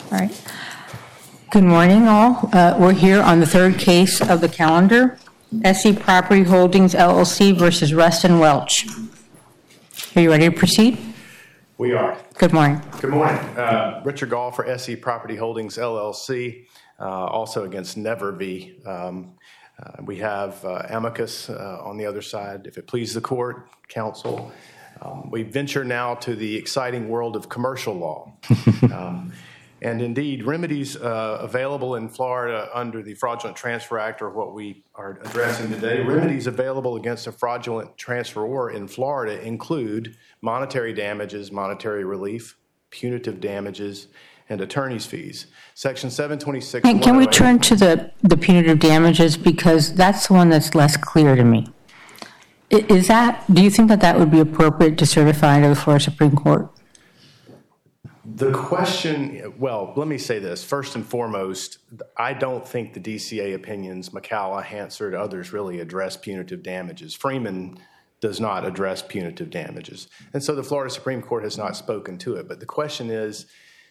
All right. Good morning, all. We're here on the third case of the calendar, SE Property Holdings, LLC versus Rustin Welch. Are you ready to proceed? We are. Good morning. Good morning. Richard Gall for SE Property Holdings, LLC, also against Never V. We have amicus on the other side, if it pleases the court, counsel. We venture now to the exciting world of commercial law. And indeed, remedies available in Florida under the Fraudulent Transfer Act are what we are addressing today. Remedies available against a fraudulent transferor in Florida include monetary damages, monetary relief, punitive damages, and attorney's fees. Section 726. Can we turn to the punitive damages, because that's the one that's less clear to me. Do you think that would be appropriate to certify to the Florida Supreme Court? The question, well, let me say this. First and foremost, I don't think the DCA opinions, McCalla, Hansard, others really address punitive damages. Freeman does not address punitive damages. And so the Florida Supreme Court has not spoken to it. But the question is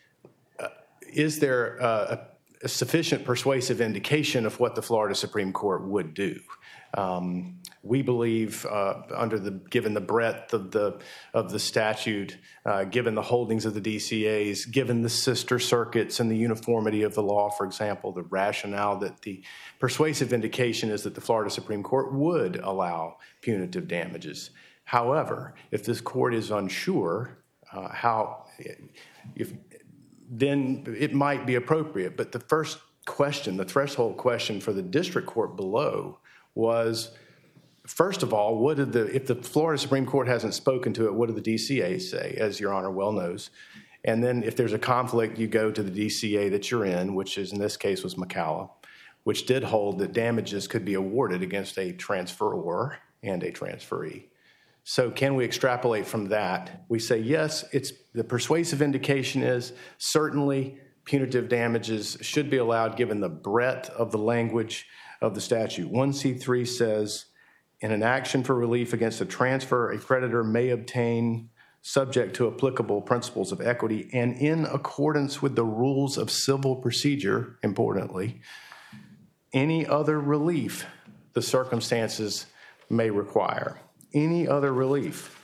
there a sufficient persuasive indication of what the Florida Supreme Court would do? We believe, given the breadth of the statute, given the holdings of the DCAs, given the sister circuits and the uniformity of the law, for example, the rationale that the persuasive indication is that the Florida Supreme Court would allow punitive damages. However, if this court is unsure, then it might be appropriate. But the first question, the threshold question for the district court below was, first of all, if the Florida Supreme Court hasn't spoken to it, what do the DCAs say, as Your Honor well knows? And then if there's a conflict, you go to the DCA that you're in, which is in this case was McCalla, which did hold that damages could be awarded against a transferor and a transferee. So can we extrapolate from that? We say, yes, the persuasive indication is certainly punitive damages should be allowed given the breadth of the language of the statute. 1C3 says, in an action for relief against a transfer, a creditor may obtain, subject to applicable principles of equity and in accordance with the rules of civil procedure, importantly, any other relief the circumstances may require. Any other relief.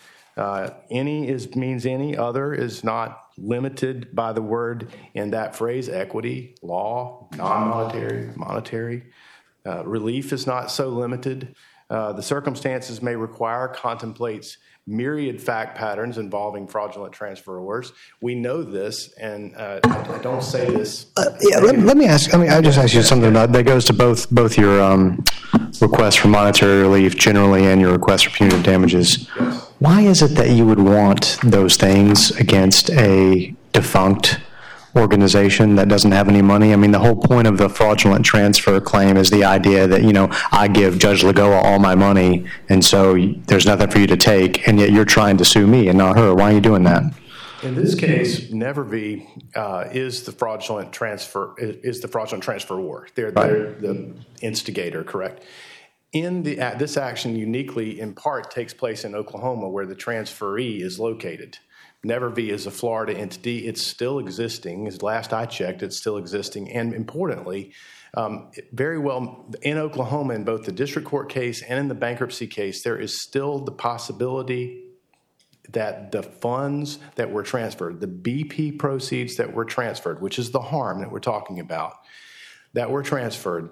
Means any, other is not limited by the word in that phrase, equity, law, non-monetary, monetary. Relief is not so limited. The circumstances may require contemplates myriad fact patterns involving fraudulent transferors. We know this, and I don't say this. Let me ask. I just ask you something that goes to both your request for monetary relief generally and your request for punitive damages. Yes. Why is it that you would want those things against a defunct organization that doesn't have any money? I mean, the whole point of the fraudulent transfer claim is the idea that, I give Judge Lagoa all my money, and so there's nothing for you to take, and yet you're trying to sue me and not her. Why are you doing that? In this case, Never V is the fraudulent transferor. They're the instigator, correct? This action uniquely, in part, takes place in Oklahoma, where the transferee is located. Never V is a Florida entity. It's still existing. As last I checked, it's still existing. And importantly, very well in Oklahoma, in both the district court case and in the bankruptcy case, there is still the possibility that the funds that were transferred, the BP proceeds that were transferred, which is the harm that we're talking about, that were transferred,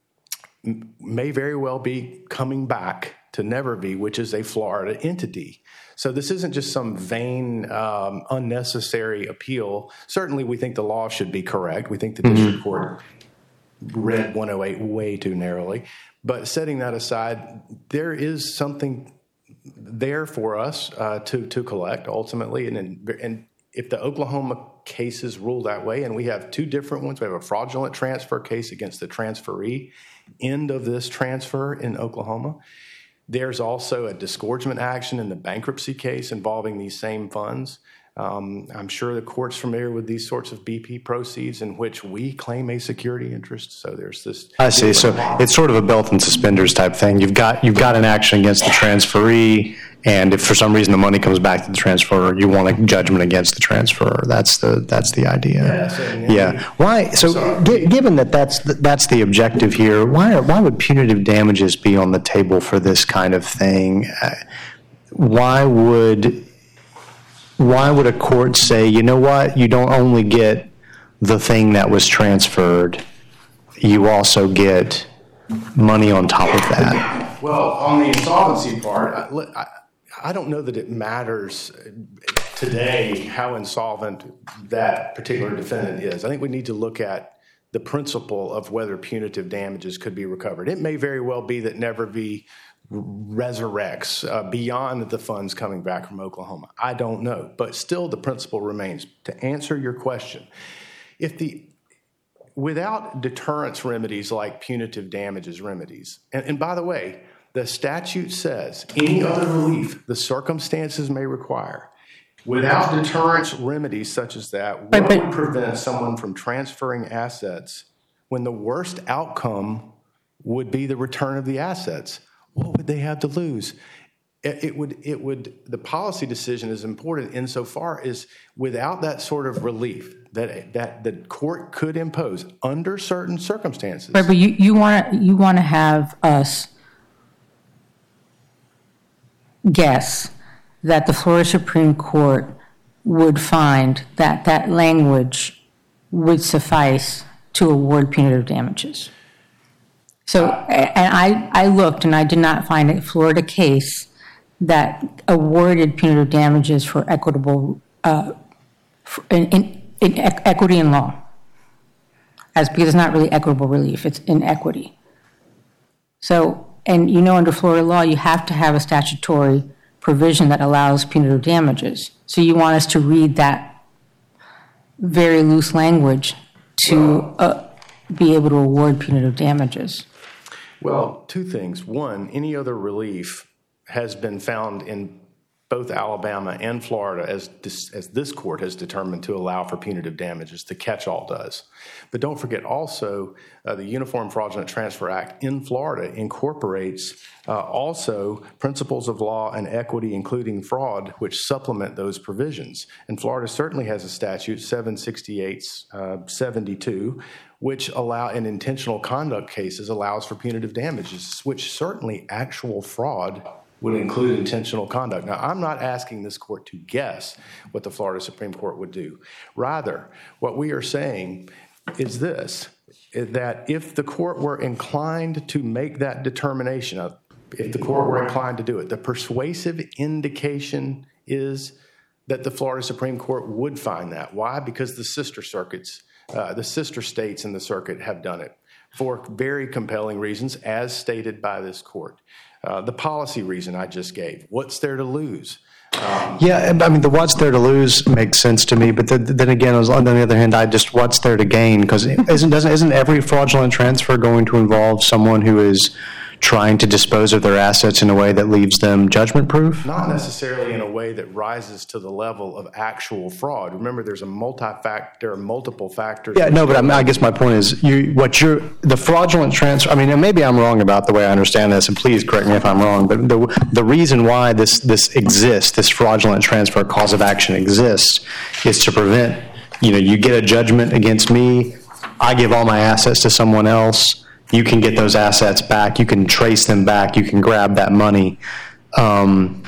may very well be coming back to Never V, which is a Florida entity. So this isn't just some vain, unnecessary appeal. Certainly, we think the law should be correct. We think the district court read 108 way too narrowly. But setting that aside, there is something there for us to collect ultimately. And if the Oklahoma cases rule that way, and we have two different ones, we have a fraudulent transfer case against the transferee, end of this transfer in Oklahoma. There's also a disgorgement action in the bankruptcy case involving these same funds. I'm sure the court's familiar with these sorts of BP proceeds in which we claim a security interest. So there's this. I see. So it's sort of a belt and suspenders type thing. You've got an action against the transferee, and if for some reason the money comes back to the transferor, you want a judgment against the transferor. That's the idea. Yes, yeah. Why? So given that that's the objective here, why would punitive damages be on the table for this kind of thing? Why would a court say, you know what, you don't only get the thing that was transferred, you also get money on top of that? Well, on the insolvency part, I don't know that it matters today how insolvent that particular defendant is. I think we need to look at the principle of whether punitive damages could be recovered. It may very well be that Never V resurrects beyond the funds coming back from Oklahoma. I don't know, but still the principle remains. To answer your question, without deterrence remedies like punitive damages remedies, and by the way, the statute says any other relief the circumstances may require. Without deterrence remedies such as that, what would prevent someone from transferring assets when the worst outcome would be the return of the assets? What would they have to lose? The policy decision is important insofar as without that sort of relief that the court could impose under certain circumstances. Right, but you want to have us guess that the Florida Supreme Court would find that that language would suffice to award punitive damages. So, and I looked and I did not find a Florida case that awarded punitive damages for equitable, in equity in law. Because it's not really equitable relief, it's inequity. So, and under Florida law, you have to have a statutory provision that allows punitive damages. So you want us to read that very loose language to be able to award punitive damages. Well, two things. One, any other relief has been found in both Alabama and Florida, as this court has determined, to allow for punitive damages. The catch-all does. But don't forget also the Uniform Fraudulent Transfer Act in Florida incorporates also principles of law and equity, including fraud, which supplement those provisions. And Florida certainly has a statute, 768-72, which in intentional conduct cases allows for punitive damages, which certainly actual fraud would include intentional conduct. Now, I'm not asking this court to guess what the Florida Supreme Court would do. Rather, what we are saying is this, that if the court were inclined to make that determination, if the court were inclined to do it, the persuasive indication is that the Florida Supreme Court would find that. Why? Because the sister circuits, the sister states in the circuit have done it for very compelling reasons, as stated by this court. The policy reason I just gave. What's there to lose? Yeah, I mean, the what's there to lose makes sense to me, but then again, on the other hand, what's there to gain? Because isn't every fraudulent transfer going to involve someone who is trying to dispose of their assets in a way that leaves them judgment-proof? Not necessarily in a way that rises to the level of actual fraud. Remember, there are multiple factors. Yeah, no, but I guess my point is, the fraudulent transfer, I mean, and maybe I'm wrong about the way I understand this, and please correct me if I'm wrong, but the reason why this exists, this fraudulent transfer cause of action exists, is to prevent, you get a judgment against me, I give all my assets to someone else, you can get those assets back, you can trace them back, you can grab that money. When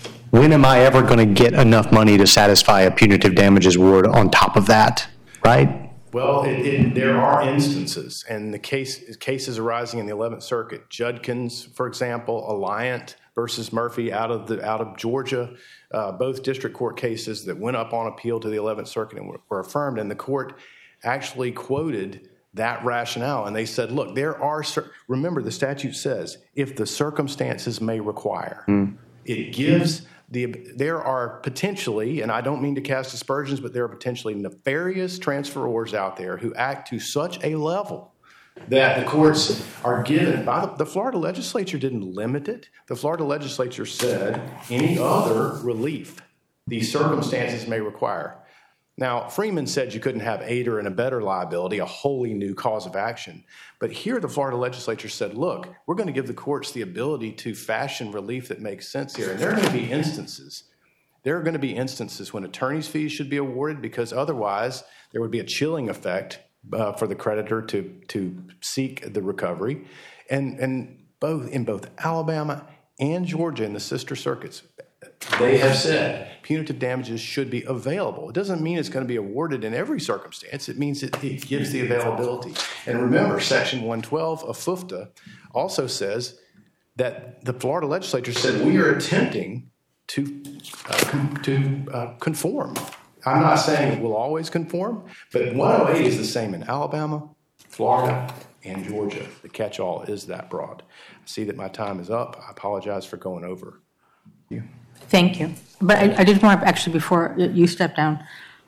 am I ever going to get enough money to satisfy a punitive damages award on top of that, right? Well, there are instances, and the cases arising in the 11th Circuit, Judkins, for example, Alliant versus Murphy out of Georgia, both district court cases that went up on appeal to the 11th Circuit and were affirmed, and the court actually quoted that rationale, and they said, look, remember the statute says, if the circumstances may require, it gives there are potentially, and I don't mean to cast aspersions, but there are potentially nefarious transferors out there who act to such a level that the courts are given. The Florida legislature didn't limit it. The Florida legislature said any other relief these circumstances may require. Now, Freeman said you couldn't have aider and abettor liability, a wholly new cause of action. But here the Florida legislature said, look, we're going to give the courts the ability to fashion relief that makes sense here. And there are going to be instances. There are going to be instances when attorney's fees should be awarded because otherwise there would be a chilling effect for the creditor to seek the recovery. And in both Alabama and Georgia in the sister circuits, they have said punitive damages should be available. It doesn't mean it's going to be awarded in every circumstance. It means it gives the availability. And remember, Section 112 of FUFTA also says that the Florida legislature said we are attempting to conform. I'm not saying it will always conform, but 108 is the same in Alabama, Florida, and Georgia. The catch-all is that broad. I see that my time is up. I apologize for going over. Thank you. But I did want to, actually, before you step down,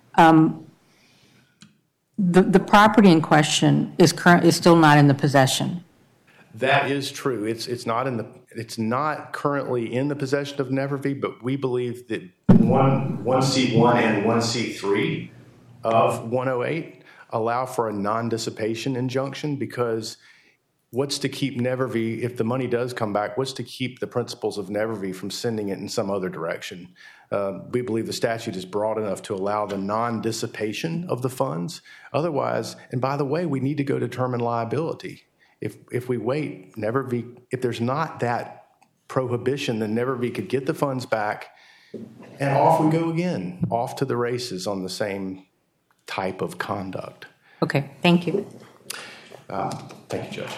the property in question is still not in the possession. That is true. It's not currently in the possession of Nevervee, but we believe that 1C1 and 1C3 of 108 allow for a non-dissipation injunction because what's to keep Nevervee, if the money does come back, what's to keep the principals of Nevervee from sending it in some other direction? We believe the statute is broad enough to allow the non-dissipation of the funds. Otherwise, and by the way, we need to go determine liability. If we wait, Nevervee, if there's not that prohibition, then Nevervee could get the funds back and off we go again, off to the races on the same type of conduct. Okay, thank you. Thank you, Judge.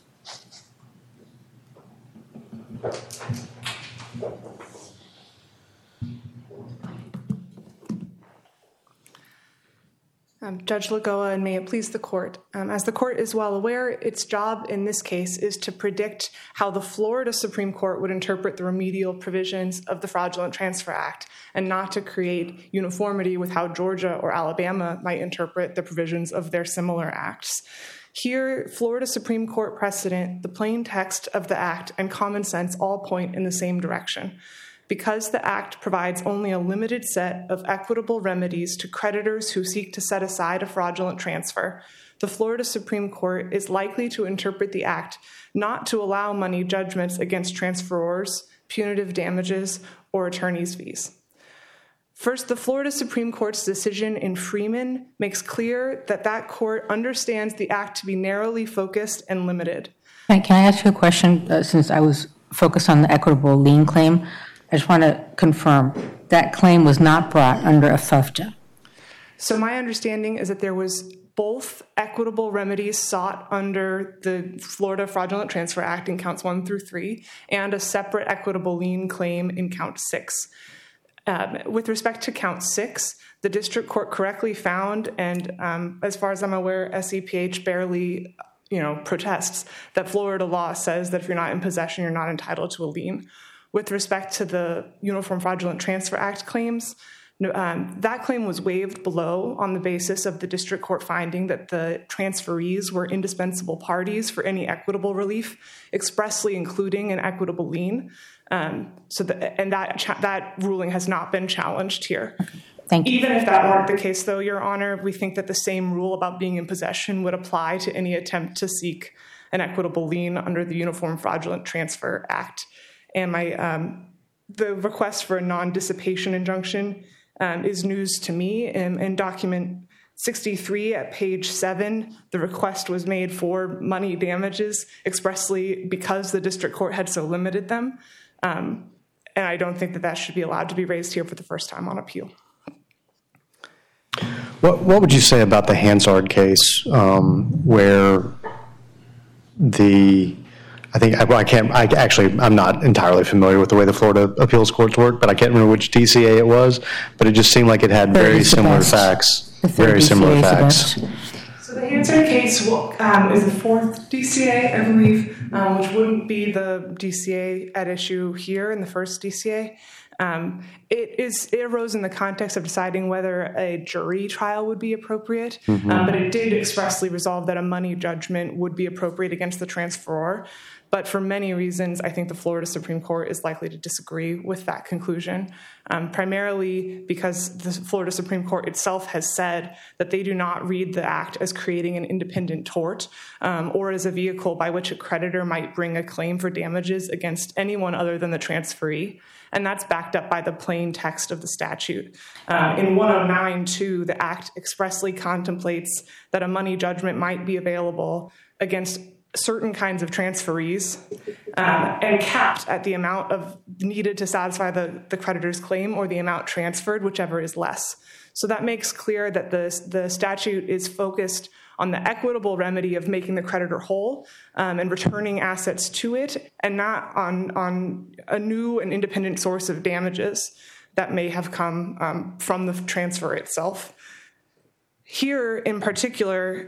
Judge Lagoa, and may it please the court. As the court is well aware, its job in this case is to predict how the Florida Supreme Court would interpret the remedial provisions of the Fraudulent Transfer Act and not to create uniformity with how Georgia or Alabama might interpret the provisions of their similar acts. Here, Florida Supreme Court precedent, the plain text of the act, and common sense all point in the same direction. Because the act provides only a limited set of equitable remedies to creditors who seek to set aside a fraudulent transfer, the Florida Supreme Court is likely to interpret the act not to allow money judgments against transferors, punitive damages, or attorney's fees. First, the Florida Supreme Court's decision in Freeman makes clear that that court understands the act to be narrowly focused and limited. Can I ask you a question, since I was focused on the equitable lien claim? I just want to confirm that claim was not brought under a FUFTA. So my understanding is that there was both equitable remedies sought under the Florida Fraudulent Transfer Act in counts 1 through 3 and a separate equitable lien claim in count 6. With respect to count 6, the district court correctly found, and as far as I'm aware, SEPH barely protests, that Florida law says that if you're not in possession, you're not entitled to a lien. With respect to the Uniform Fraudulent Transfer Act claims, that claim was waived below on the basis of the district court finding that the transferees were indispensable parties for any equitable relief, expressly including an equitable lien. That ruling has not been challenged here. Thank you. Even if that weren't the case, though, Your Honor, we think that the same rule about being in possession would apply to any attempt to seek an equitable lien under the Uniform Fraudulent Transfer Act. And the request for a non-dissipation injunction is news to me. In document 63 at page 7, the request was made for money damages expressly because the district court had so limited them. And I don't think that should be allowed to be raised here for the first time on appeal. What would you say about the Hansard case where I'm not entirely familiar with the way the Florida appeals courts work, but I can't remember which DCA it was, but it just seemed like it had very similar facts. Very similar facts. So the Hansard case is the fourth DCA, I believe, which wouldn't be the DCA at issue here in the first DCA. It arose in the context of deciding whether a jury trial would be appropriate, but it did expressly resolve that a money judgment would be appropriate against the transferor. But for many reasons, I think the Florida Supreme Court is likely to disagree with that conclusion, primarily because the Florida Supreme Court itself has said that they do not read the act as creating an independent tort or as a vehicle by which a creditor might bring a claim for damages against anyone other than the transferee. And that's backed up by the plain text of the statute. In 109(2), the act expressly contemplates that a money judgment might be available against certain kinds of transferees and capped at the amount of needed to satisfy the creditor's claim or the amount transferred, whichever is less. So that makes clear that the statute is focused on the equitable remedy of making the creditor whole and returning assets to it, and not on a new and independent source of damages that may have come from the transfer itself. Here, in particular,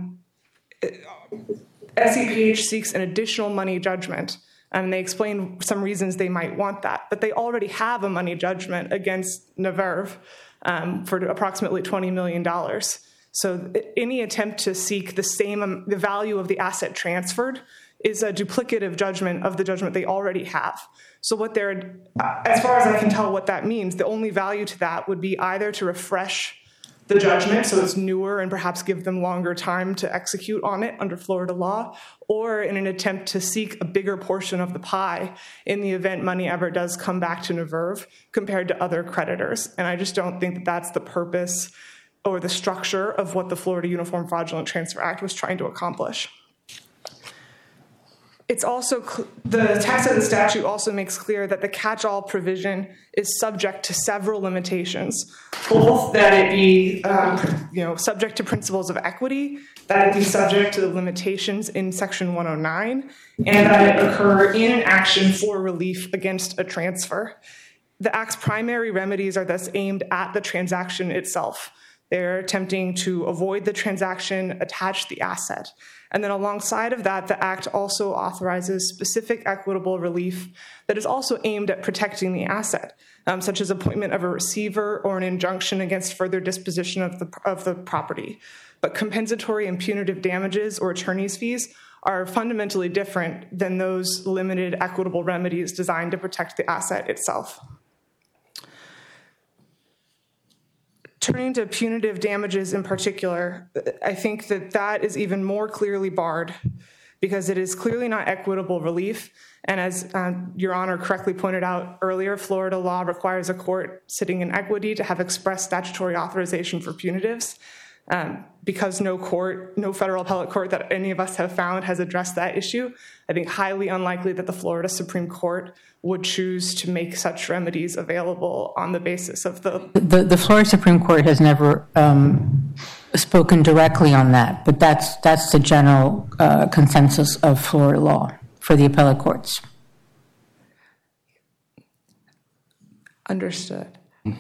SEPH seeks an additional money judgment, and they explain some reasons they might want that, but they already have a money judgment against Naverve for approximately $20 million. So any attempt to seek the value of the asset transferred is a duplicative judgment of the judgment they already have. So as far as I can tell what that means, the only value to that would be either to refresh the judgment so it's newer and perhaps give them longer time to execute on it under Florida law, or in an attempt to seek a bigger portion of the pie in the event money ever does come back to Naverve compared to other creditors. And I just don't think that that's the purpose or the structure of what the Florida Uniform Fraudulent Transfer Act was trying to accomplish. It's also, the text of the statute also makes clear that the catch-all provision is subject to several limitations, both that it be subject to principles of equity, that it be subject to the limitations in Section 109, and that it occur in an action for relief against a transfer. The Act's primary remedies are thus aimed at the transaction itself. They're attempting to avoid the transaction, attach the asset. And then alongside of that, the Act also authorizes specific equitable relief that is also aimed at protecting the asset, such as appointment of a receiver or an injunction against further disposition of the property. But compensatory and punitive damages or attorney's fees are fundamentally different than those limited equitable remedies designed to protect the asset itself. Turning to punitive damages in particular, I think that is even more clearly barred because it is clearly not equitable relief. And as Your Honor correctly pointed out earlier, Florida law requires a court sitting in equity to have express statutory authorization for punitives. Because no federal appellate court that any of us have found has addressed that issue, I think highly unlikely that the Florida Supreme Court would choose to make such remedies available on the basis of the Florida Supreme Court has never spoken directly on that, but that's the general consensus of Florida law for the appellate courts. Understood.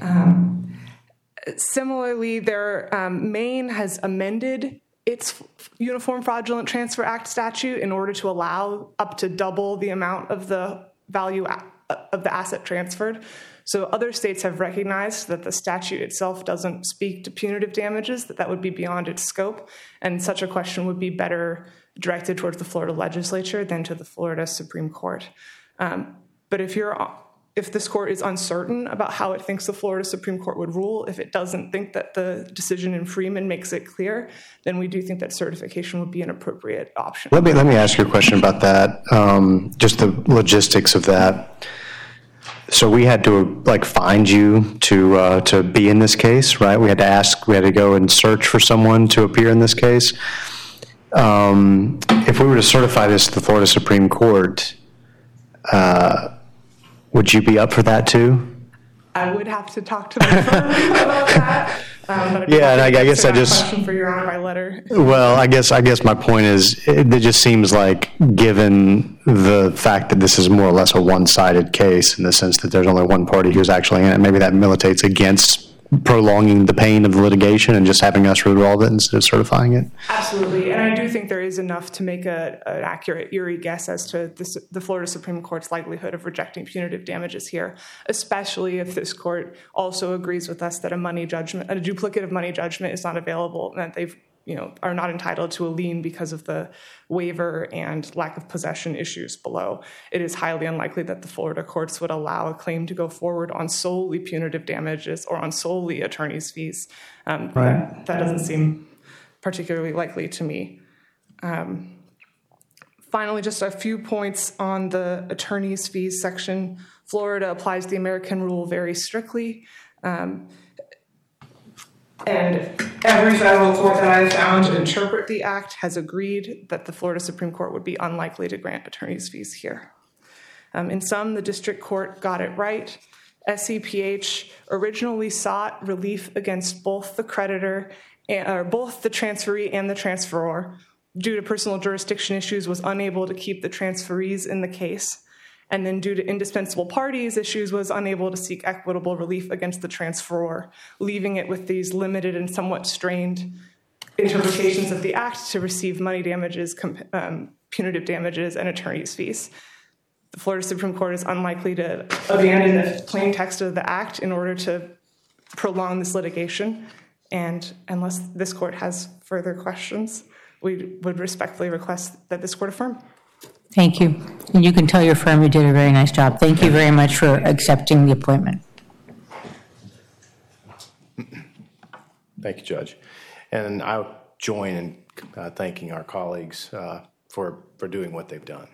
Similarly, Maine has amended its Uniform Fraudulent Transfer Act statute in order to allow up to double the amount of the value of the asset transferred. So other states have recognized that the statute itself doesn't speak to punitive damages, that would be beyond its scope, and such a question would be better directed towards the Florida legislature than to the Florida Supreme Court. But if this court is uncertain about how it thinks the Florida Supreme Court would rule, if it doesn't think that the decision in Freeman makes it clear, then we do think that certification would be an appropriate option. Let me ask you a question about that, just the logistics of that. So we had to find you to be in this case, right? We had to go and search for someone to appear in this case. If we were to certify this to the Florida Supreme Court, would you be up for that too? I would have to talk to my firm about that. Yeah, and I guess I just question for Your Honor by letter. Well, I guess my point is, it just seems like, given the fact that this is more or less a one-sided case in the sense that there's only one party who's actually in it, maybe that militates against prolonging the pain of the litigation and just having us resolve it instead of certifying it. Absolutely, and I do think there is enough to make an accurate, eerie guess as to the Florida Supreme Court's likelihood of rejecting punitive damages here, especially if this court also agrees with us that a duplicative money judgment is not available, and that they've are not entitled to a lien because of the waiver and lack of possession issues below. It is highly unlikely that the Florida courts would allow a claim to go forward on solely punitive damages or on solely attorney's fees. That doesn't seem particularly likely to me. Finally, just a few points on the attorney's fees section. Florida applies the American rule very strictly. And every federal court that I've found to interpret the act has agreed that the Florida Supreme Court would be unlikely to grant attorney's fees here. In sum, the district court got it right. SCPH originally sought relief against both the creditor, or both the transferee and the transferor. Due to personal jurisdiction issues, was unable to keep the transferees in the case. And then due to indispensable parties issues, was unable to seek equitable relief against the transferor, leaving it with these limited and somewhat strained interpretations of the act to receive money damages, punitive damages, and attorney's fees. The Florida Supreme Court is unlikely to abandon the plain text of the act in order to prolong this litigation. And unless this court has further questions, we would respectfully request that this court affirm. Thank you. And you can tell your firm you did a very nice job. Thank you very much for accepting the appointment. Thank you, Judge. And I'll join in thanking our colleagues for doing what they've done.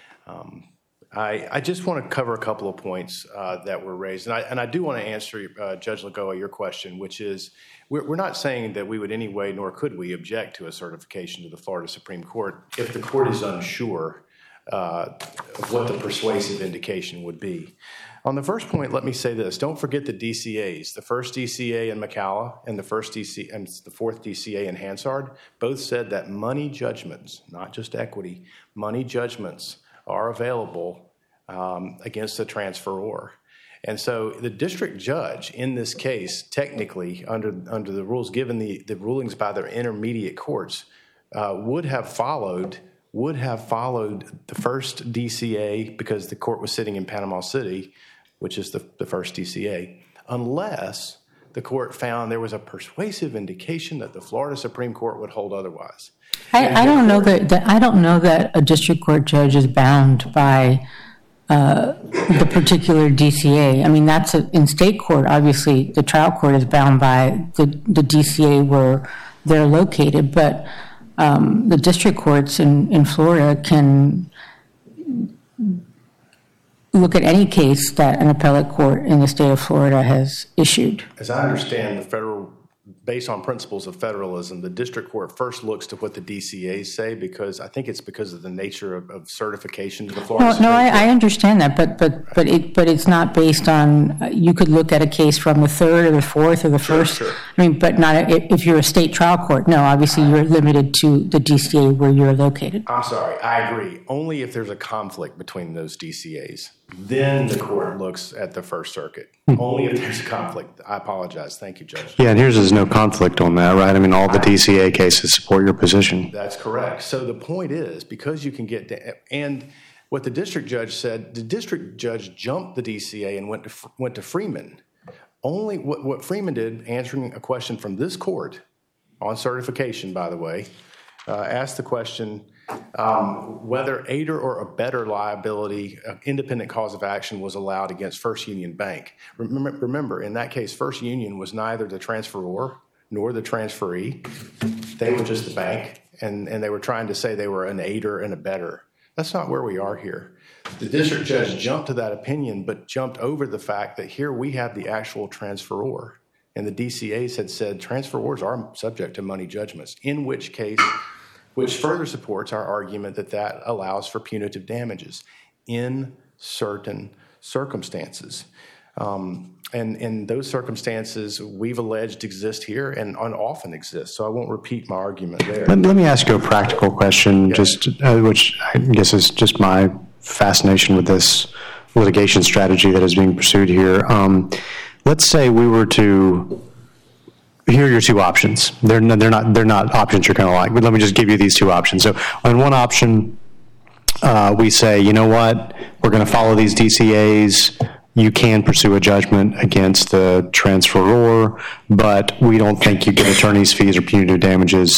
I just want to cover a couple of points that were raised. And I do want to answer, Judge Lagoa, your question, which is, we're not saying that we would any way, nor could we, object to a certification to the Florida Supreme Court if the court is unsure of what the persuasive indication would be. On the first point, let me say this. Don't forget the DCAs. The first DCA in McCalla and the fourth DCA in Hansard both said that money judgments, not just equity, money judgments are available against the transferor. And so the district judge in this case, technically, under the rules given the rulings by their intermediate courts, would have followed the first DCA because the court was sitting in Panama City, which is the first DCA, unless the court found there was a persuasive indication that the Florida Supreme Court would hold otherwise. I don't know that a district court judge is bound by the particular DCA. I mean, that's in state court. Obviously, the trial court is bound by the DCA where they're located, but the district courts in Florida can look at any case that an appellate court in the state of Florida has issued. As I understand, based on principles of federalism, the district court first looks to what the DCAs say because I think it's because of the nature of certification to the Florida Supreme Court. I understand that, but it's not based on. You could look at a case from the third or the fourth or the first. Sure. I mean, but not if you're a state trial court. No, obviously you're limited to the DCA where you're located. I'm sorry, I agree. Only if there's a conflict between those DCAs. Then the court looks at the First Circuit. Only if there's a conflict. I apologize. Thank you, Judge. Yeah, and here's there's no conflict on that, right? I mean, all the DCA cases support your position. That's correct. So the point is, because you can get and what the district judge said, the district judge jumped the DCA and went to Freeman. Only what Freeman did, answering a question from this court on certification, by the way, asked the question whether aider or abettor liability, independent cause of action was allowed against First Union Bank. Remember, in that case, First Union was neither the transferor nor the transferee. They were just the bank, and they were trying to say they were an aider and abettor. That's not where we are here. The district judge jumped to that opinion, but jumped over the fact that here we have the actual transferor. And the DCAs had said transferors are subject to money judgments, in which case, which further supports our argument that allows for punitive damages in certain circumstances. And those circumstances we've alleged exist here and often exist. So I won't repeat my argument there. Let me ask you a practical question, which I guess is just my fascination with this litigation strategy that is being pursued here. Let's say we were to. Here are your two options. They're not options you're going to like, but let me just give you these two options. So on one option, we say, you know what, we're going to follow these DCAs. You can pursue a judgment against the transferor, but we don't think you get attorney's fees or punitive damages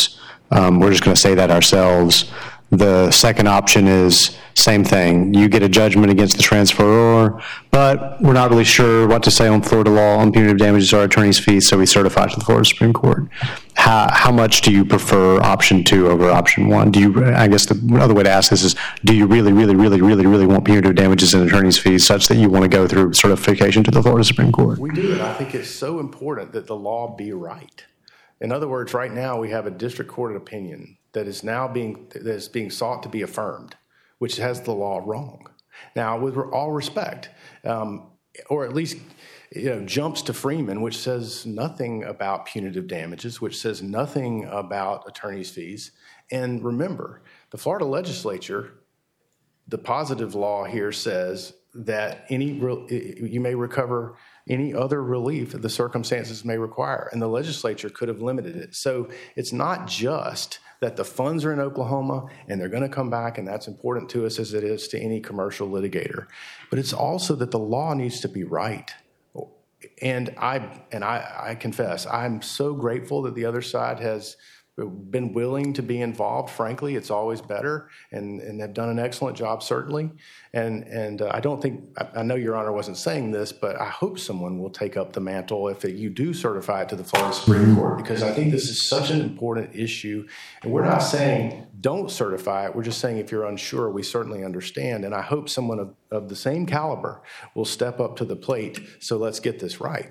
we're just going to say that ourselves. The second option is same thing. You get a judgment against the transferor, but we're not really sure what to say on Florida law on punitive damages or attorney's fees, so we certify to the Florida Supreme Court. How much do you prefer option 2 over option 1? Do you, I guess the other way to ask this is, do you really want punitive damages and attorney's fees such that you want to go through certification to the Florida Supreme Court? We do, and I think it's so important that the law be right. In other words, right now we have a district court opinion that is now being sought to be affirmed, which has the law wrong. Now, with all respect, or at least jumps to Freeman, which says nothing about punitive damages, which says nothing about attorney's fees. And remember, the Florida legislature, the positive law here says that you may recover any other relief that the circumstances may require, and the legislature could have limited it. So it's not just that the funds are in Oklahoma and they're going to come back, and that's important to us as it is to any commercial litigator, but it's also that the law needs to be right. And I confess, I'm so grateful that the other side has been willing to be involved. Frankly, it's always better, and they've done an excellent job, certainly. And I don't think, I know Your Honor wasn't saying this, but I hope someone will take up the mantle if you do certify it to the Florida Supreme Court, because I think this is such an important issue. And we're not saying don't certify it. We're just saying if you're unsure, we certainly understand. And I hope someone of the same caliber will step up to the plate. So let's get this right.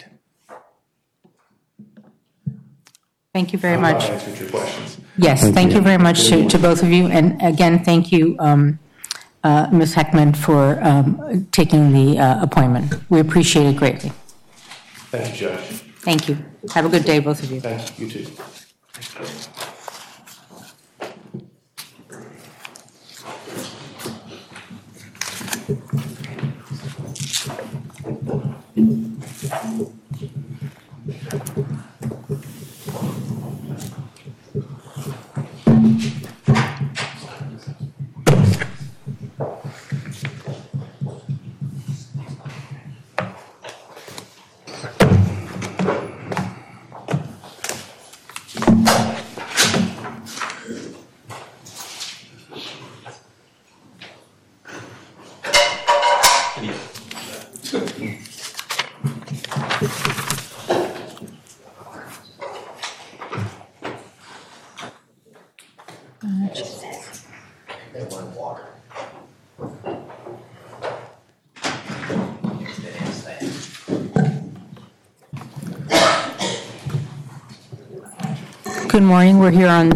Thank you very much. I answered your questions. Yes, thank you very much to both of you. And again, thank you, Ms. Heckman, for taking the appointment. We appreciate it greatly. Thank you, Judge. Thank you. Have a good day, both of you. Thank you, you too. Good morning. We're here on the